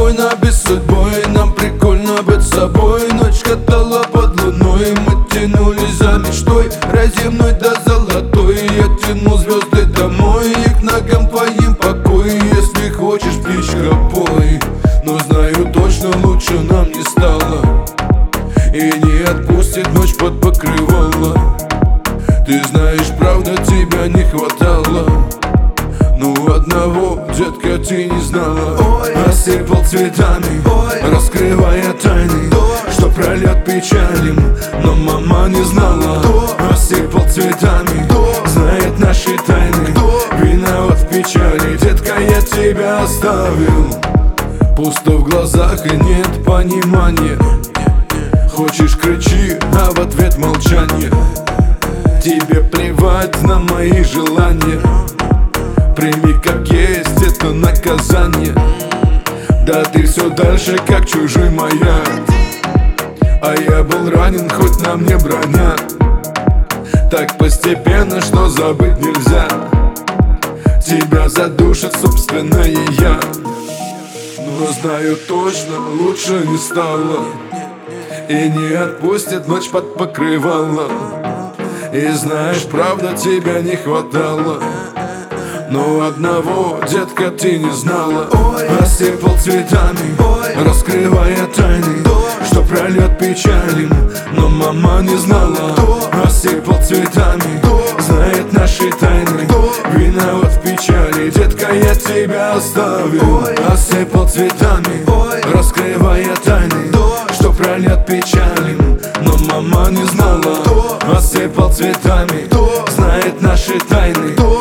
спокойно, без судьбы. Нам прикольно быть собой. Ночь катала под луной, мы тянулись за мечтой разъемной до золотой. Я тяну звезды домой и к ногам твоим покой. Если хочешь, птичка, пой. Но знаю точно, лучше нам не стало. И не отпустит ночь под покрывало. Ты знаешь, правда, тебя не хватало. Ну одного, детка, ты не знала. Осыпал цветами, раскрывая тайны, что прольет печалим, но мама не знала. Осыпал цветами, знает наши тайны, виноват в печали. Детка, я тебя оставил. Пусто в глазах и нет понимания. Хочешь, кричи, а в ответ молчание. Тебе плевать на мои желания. Прими как есть, это наказание. Да ты все дальше, как чужой маяк. А я был ранен, хоть на мне броня. Так постепенно, что забыть нельзя. Тебя задушит собственное я. Но знаю точно, лучше не стало. И не отпустит ночь под покрывало. И знаешь, правда, тебя не хватало. Но одного, детка, ты не знала. Осыпал цветами, раскрывая тайны, что прольет печалим, но мама не знала. Осыпал цветами, знает наши тайны, виноват в печали. Детка, я тебя оставил. Осыпал цветами, раскрывая тайны, что прольет печалим, но мама не знала. Осыпал цветами, знает наши тайны,